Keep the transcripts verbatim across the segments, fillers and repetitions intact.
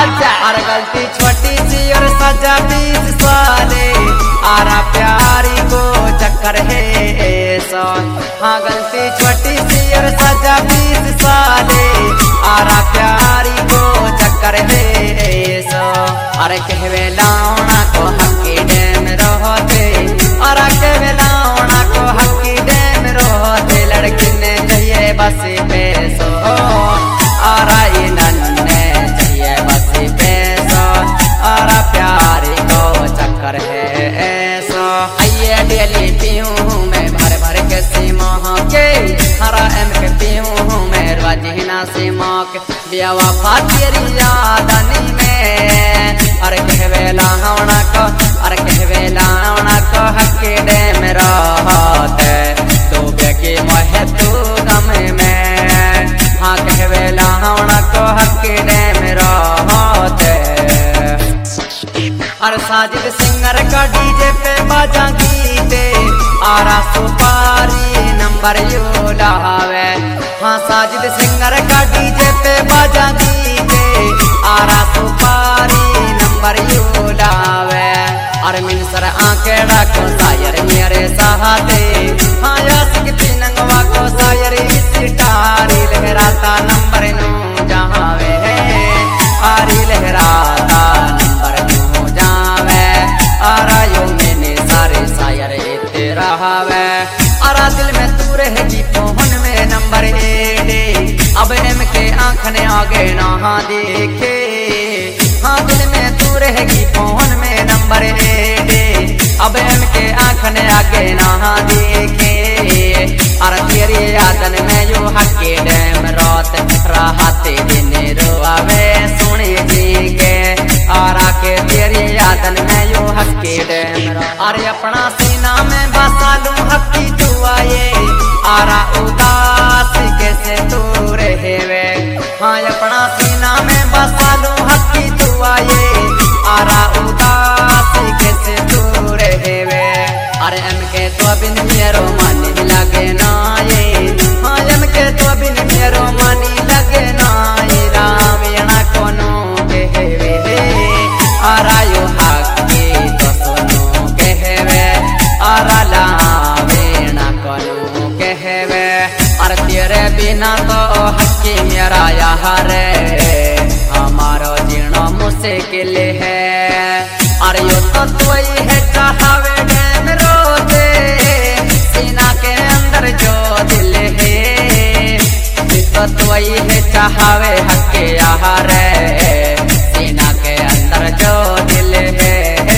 और गलती छोटी सी और सजा बीस साले आरा प्यारी को चक्कर है ऐसा। हाँ गलती छोटी सी और सजा बीस साले आरा प्यारी को चक्कर है ऐसा। अरे कहवे लावना को हक्की डैम रहते अरे कहवे लावना को हक्की डैम रहते लड़की ने चाहिए बस पैसो आरा ये नन्ने चाहिए बस पैसा आरा प्यारी को चक्कर है ऐसा। आइए डेली पीऊँ मैं भर भर के सीमा के हरा एम के पीऊँ मैं रोजीना सीमा के ब्यावा फातेरी यादनी में। अरे कहवे लावना को अरे कहवे लावना को हक्की डैम रहते तो बेकी मोहे तू गम में। हाँ कहवे लावना को हक्की डैम रहते। अरे साजिद सिंगर का डीजे पे बाजा गीते आरा सुपारी नंबर यू लावे। हाँ साजिद सिंगर का डीजे पे बाजा गीते आरा सुपारी नंबर यू लावे। अरे मिनसर आंकेड़ा को सायर मेरे सहाते हाँ यासिक नंगवा को सायर सितारी लहराता नंबर नू जहावे आरी लहराता नंबर नू जावे। आरा यो मैंने सारे सायर इते रहावे। आरा दिल में तू रहेगी फोन में नंबर एडे अब एम के आँख ने आगे ना देखे। हाँ दिल में तू रहेगी फोन में नंबर एडे अब एम के आँख ने आगे ना देखे। अरे तेरी यादन में यो हक्की डैम रात राहते दिन रोआवे सुने जी के आरा के तेरी यादन में यो हक्की डैम। अरे अपना सीना में बसा लूं हक्की तू आए आरा उदास कैसे तू रहे वे। हाँ अपना सीना में बसा लूं हक्की तू आए आरा उदास कैसे तू रहे वे। अरे एम के तो बिन मेरो मानी लगे ना ये हाँ एम के तो बिन मेरो मानी लगे ना ये राम यना कोनो कहवे आरा यो हक्की तो सुनो कहवे आरा लावे ना कोनो कहवे। अरे तेरे बिना तो हक्की मेरा यार हमारो जीना मुश्किल है। अरे यो तो तोई है चाहवे डैम रोते सीना के अंदर जो दिल है तो तोई है चाहवे हक्की यार सीना के अंदर जो दिल है।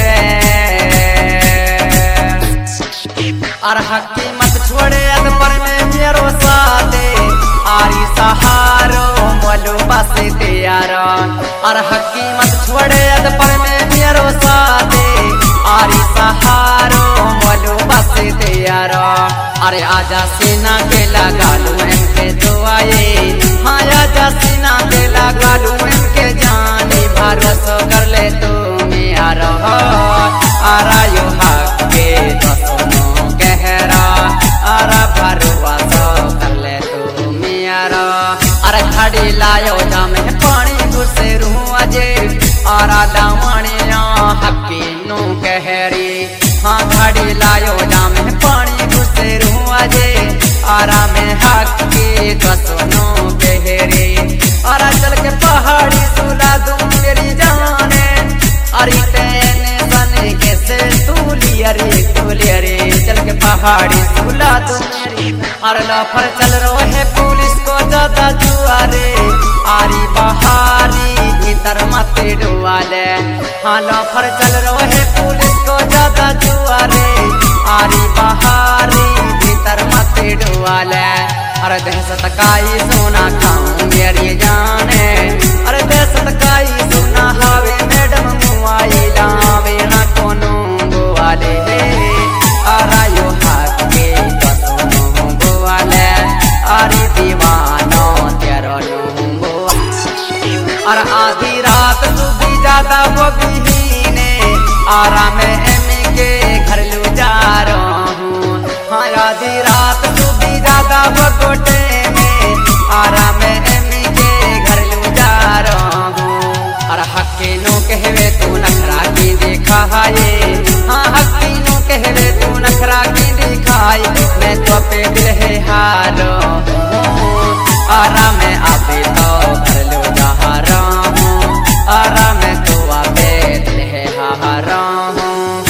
और हक्की मत छोड़े अद पर में मेरो साथे आरी सहारो मोलू बस तेरा। और हक्की मत छोड़े अद पर में मेरो साथे आरी सहारो मोलू बस तेरा। अरे आजा सीना के लगा लूं इनके दुआए हाँ आजा सीना के लगा लूं इनके जाने भरोसा कर ले तू मेरा आरा यो हक्की तो सुनो कहरा आरा भरोसा कर ले तू मेरा। अरे खड़ी लायो जा में पानी घुसे रूँ अजे आरा लावणिया हक्की नू कहरी। हाँ खड़ी लायो जा में पानी घुसे रूँ अजे आरा में हक्की तो सुनो कहरी। आरा चल के पहाड़ी सुला दूं तेरी जाने अरे तेने सने कैसे तूलियरे तूलियरे चल के पहाड़ी सुला दूं मेरी। अरे लाफर चल रो है पुलिस को ज्यादा जुआरे आरी बहारी भीतर मत डुआले। हाँ लाफर चल रो है पुलिस को ज्यादा जुआरे आरी बहारी भीतर मत डुआले। अरे दहशत काई सोना खाऊं मेरी जाने अरे दहशत काई सोना हावे मैडम मुआई लावे ना कोनो गोवाले आरा यो हक्की तो सुनो गोवाले अरे दीवानो तेरो लूंगो। और आधी रात सुबह ज्यादा वो बीने आरा में एम के घर लू जा रहा हूँ। हाँ आधी रात सुबह ज्यादा वो गोटे में आरा में एम के घर लू जा रहा हूँ। और पे दिल है हारो आरा में अभी तो कर लो जहारा हूँ आरा में तो पे दिल है हारा हूँ।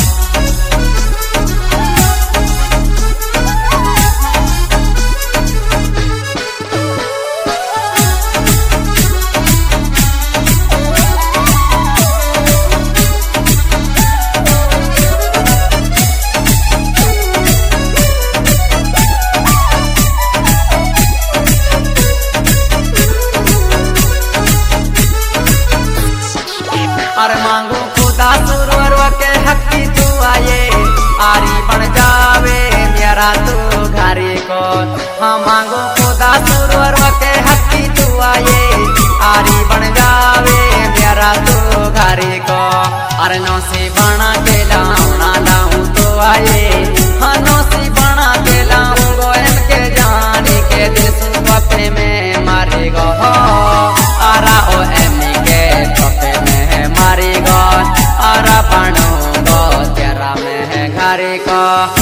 अरे मांगो खुदा सुरवर के हक्की तू आए आरी बन जावे मेरा तू घरे को। हाँ मांगो खुदा सुरवर के हक्की तू आए आरी बन जावे मेरा तू घरे को। अरे नौसी बना के लाऊना लाऊं तो आए हाँ नौसी बना के लाऊं गोयन के जाने के दिल पपे में मारे गो आरा ओ एमी के पपे में मारे गो आरा बनो गो तेरा में है घरे को।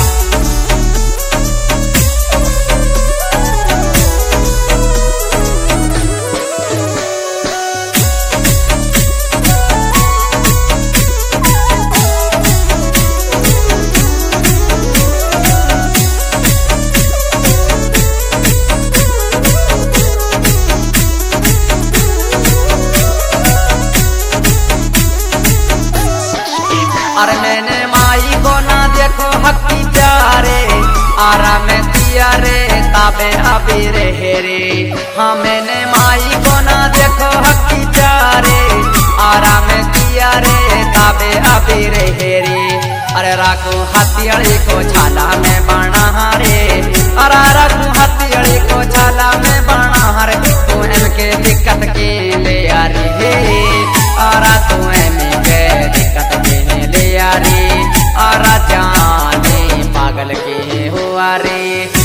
अरे मैंने माई को ना देखो हक्की प्यारे आरा में दिया रे ताबे अभी रहे रे। हाँ मैंने माई को ना देखो हक्की प्यारे आरा में दिया रे ताबे अभी रहे रे। अरे राखो हथियारी को छाला में बना रे अरे राखो हथियारी को छाला में बना रे तू इनके दिक्कत के ले आ रे आरा तू इनके दिक्कत के ले आ रे आरा जाने पागल के हुआ रे।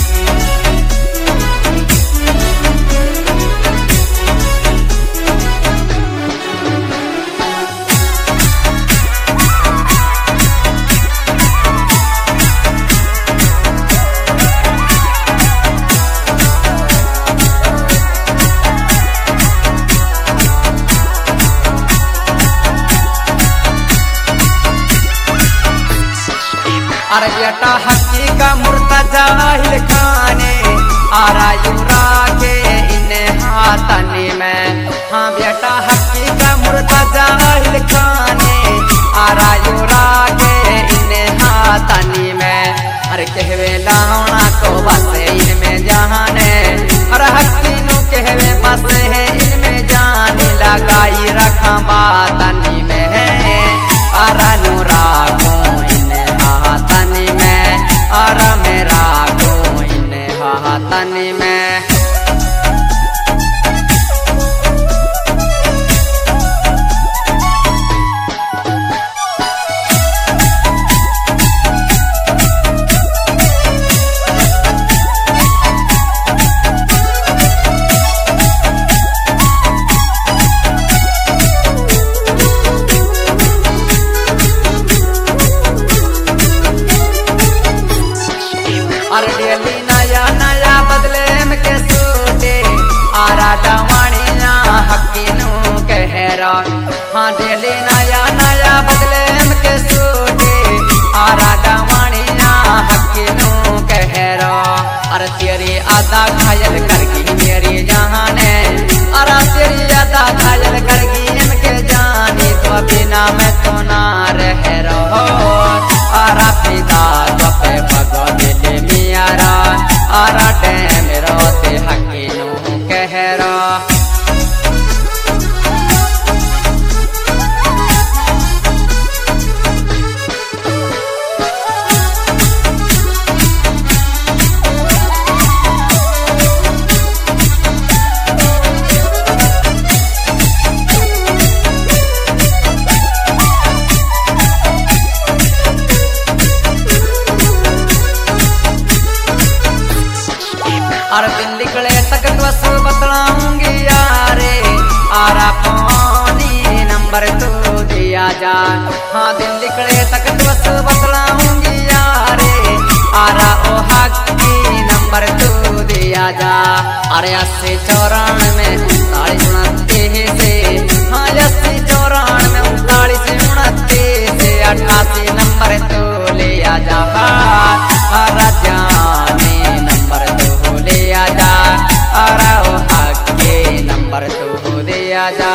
अरे बेटा हक्की का मुर्ता जाहिल खाने आरा युरा के इन्हें हाथनी में। हाँ बेटा हक्की का मुर्ता जाहिल खाने आरा युरा के इन्हें हाथनी में। अरे कहवे लावना को बस इनमें जाने अरे हक्की नु कहवे बस है इनमें जाने लगाई रखा बातनी में आरा नूरा को हाथनी में आरा मेरा को इन्हें हाथनी में। अरे डेली नया नया बदले में के सूटे आरा डवाणिया हक्की नु कहरा। हाँ डेली नया नया बदले में के सूटे आरा डवाणिया हक्की नु कहरा। अरे तेरी आधा घायल करगी मेरी जाने अरे तेरी आधा घायल करगी इनके जानी तो बिना में तो ना रह रहो आरा पिता पे भगो दिल मियारा आरा डैम रोते हक्की नु कहरा। अरे दिन निकले तक बस बतलाऊंगी यारे आरा पानी नंबर तो दिया जा। हाँ दिन निकले तक बस बतलाऊंगी यारे आरा ओ हक्की नंबर नंबर तू दिया जा। अरे अस्सी चौरानवे उनतालीस उनतीस से, हाँ अस्सी चौरानवे उनतालीस उनतीस से अठासी नंबर तू लिया जा। राजा ने नंबर तू लिया जा, अरे हक के नंबर तू दिया जा।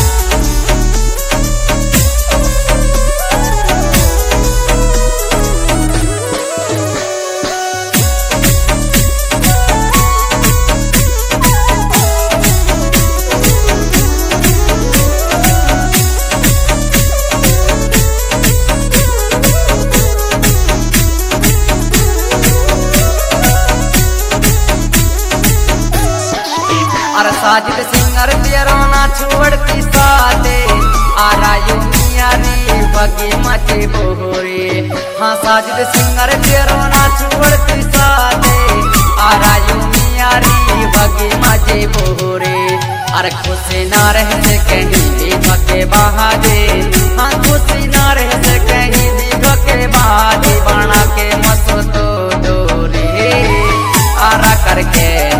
अरे साजिद सिंगर तेरोना छोड़ती साथे, आरायु मियारी बगी मचे बोरे। हाँ साजिद सिंगर तेरोना छोड़ती साथे, आरायु मियारी बगी मचे बोरे। अरे खुशी ना रहते कहीं भी बके बहादे, हाँ खुशी ना रहते कहीं भी बके बहादे, बना के मसो तो डोरे आरा करके